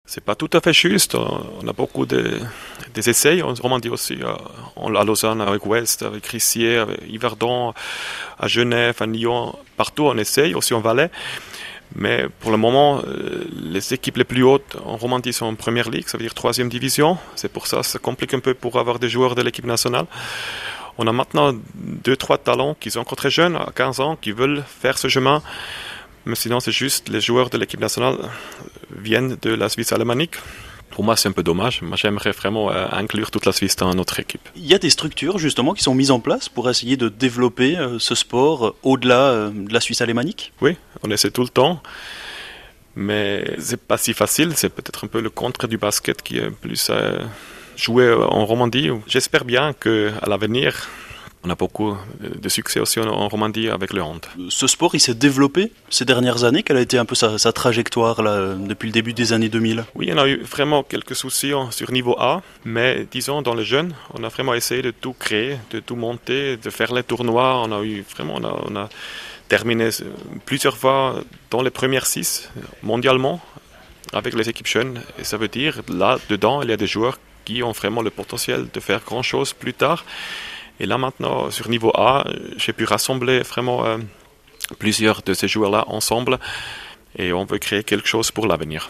C'est pas tout à fait juste. On a beaucoup des essais en Romandie aussi, à Lausanne, avec Ouest, avec Rissier, avec Yverdon, à Genève, à Nyon. Partout on essaye, aussi en Valais. Mais pour le moment, les équipes les plus hautes en Romandie sont en première ligue, ça veut dire troisième division. C'est pour ça que ça complique un peu pour avoir des joueurs de l'équipe nationale. On a maintenant 2-3 talents qui sont encore très jeunes, à 15 ans, qui veulent faire ce chemin. Mais sinon, c'est juste les joueurs de l'équipe nationale viennent de la Suisse alémanique. Pour moi, c'est un peu dommage. Moi, j'aimerais vraiment inclure toute la Suisse dans notre équipe. Il y a des structures justement qui sont mises en place pour essayer de développer ce sport au-delà de la Suisse alémanique. Oui, on essaie tout le temps. Mais c'est pas si facile. C'est peut-être un peu le contre du basket qui est plus joué en Romandie. J'espère bien qu'à l'avenir, on a beaucoup de succès aussi en Romandie avec le hand. Ce sport, il s'est développé ces dernières années. Quelle a été un peu sa trajectoire là, depuis le début des années 2000? Oui, on a eu vraiment quelques soucis sur niveau A, mais disons dans les jeunes, on a vraiment essayé de tout créer, de tout monter, de faire les tournois. On a terminé plusieurs fois dans les premières 6 mondialement avec les équipes jeunes. Et ça veut dire, là-dedans, il y a des joueurs qui ont vraiment le potentiel de faire grand-chose plus tard. Et là maintenant, sur niveau A, j'ai pu rassembler vraiment plusieurs de ces joueurs-là ensemble et on veut créer quelque chose pour l'avenir.